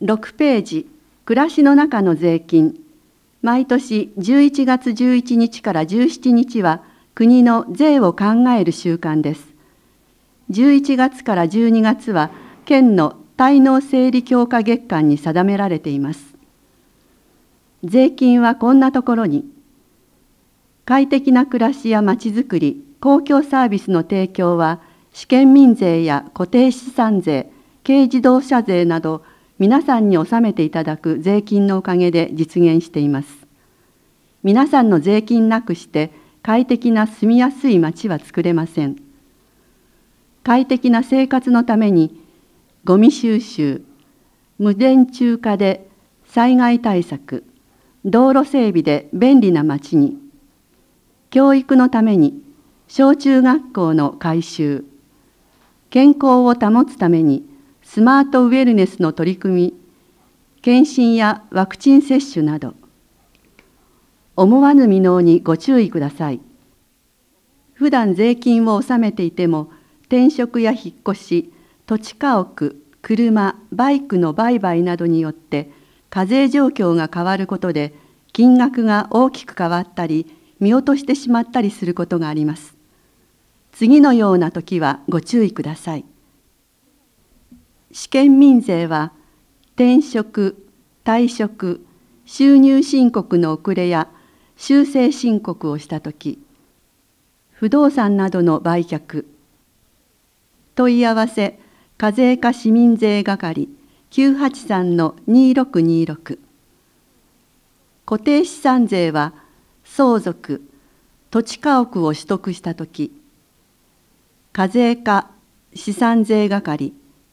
6ページ、暮らしの中の税金。毎年11月11日から17日は国の税を考える習慣です。11月から12月は県の滞納整理強化月間に定められています。税金はこんなところに、快適な暮らしやまちづくり、公共サービスの提供は試験民税や固定資産税、軽自動車税など皆さんに納めていただく税金のおかげで実現しています。皆さんの税金なくして快適な住みやすい街は作れません。快適な生活のためにゴミ収集、無電柱化で災害対策、道路整備で便利な街に、教育のために小中学校の改修、健康を保つためにスマートウェルネスの取り組み、検診やワクチン接種など、思わぬ未納にご注意ください。普段税金を納めていても、転職や引っ越し、土地家屋、車、バイクの売買などによって課税状況が変わることで金額が大きく変わったり見落としてしまったりすることがあります。次のような時はご注意ください。試験民税は転職、退職、収入申告の遅れや修正申告をしたとき、不動産などの売却、問い合わせ課税課市民税係 983-2626、固定資産税は相続、土地家屋を取得したとき、課税課資産税係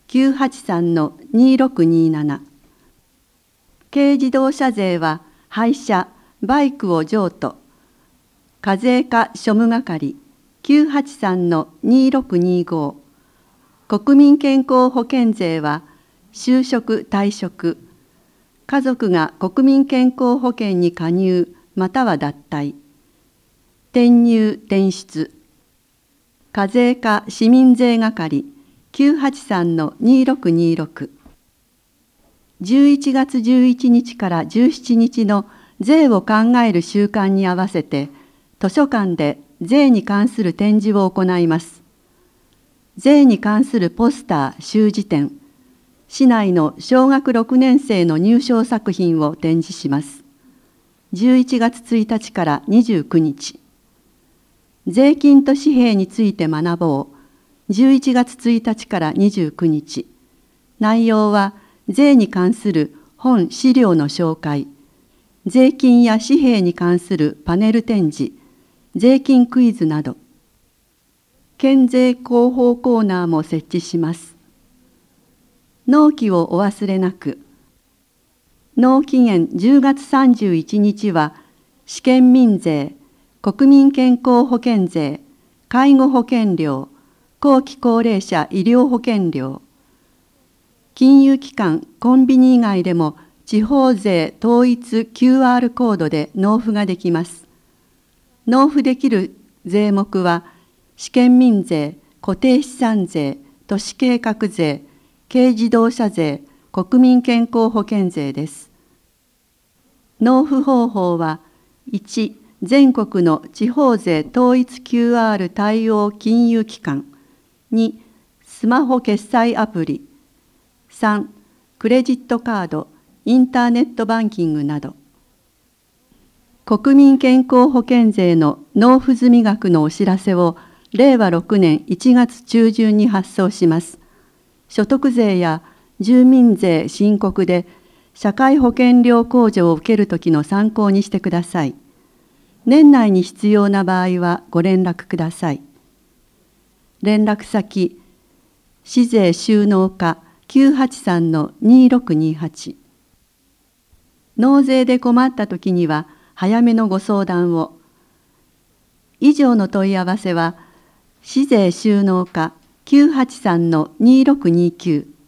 983-2627、軽自動車税は廃車、バイクを譲渡、課税課庶務係 983-2625、国民健康保険税は就職・退職、家族が国民健康保険に加入または脱退、転入・転出、課税課市民税係 983-2626、11月11日から17日の税を考える習慣に合わせて、図書館で税に関する展示を行います。税に関するポスター、習字展、市内の小学6年生の入賞作品を展示します。11月1日から29日。税金と紙幣について学ぼう。11月1日から29日。内容は税に関する本資料の紹介、税金や紙幣に関するパネル展示、税金クイズなど。県税広報コーナーも設置します。納期をお忘れなく。納期限10月31日は試験民税、国民健康保険税、介護保険料、後期高齢者医療保険料。金融機関、コンビニ以外でも地方税統一 QR コードで納付ができます。納付できる税目は試験民税、固定資産税、都市計画税、軽自動車税、国民健康保険税です。納付方法は、1、全国の地方税統一 QR 対応金融機関、2、スマホ決済アプリ、3、クレジットカード、インターネットバンキングなど。国民健康保険税の納付済額のお知らせを令和6年1月中旬に発送します。所得税や住民税申告で社会保険料控除を受けるときの参考にしてください。年内に必要な場合はご連絡ください。連絡先、市税収納課 983-2628。納税で困ったときには早めのご相談を。以上の問い合わせは、市税収納課 983-2629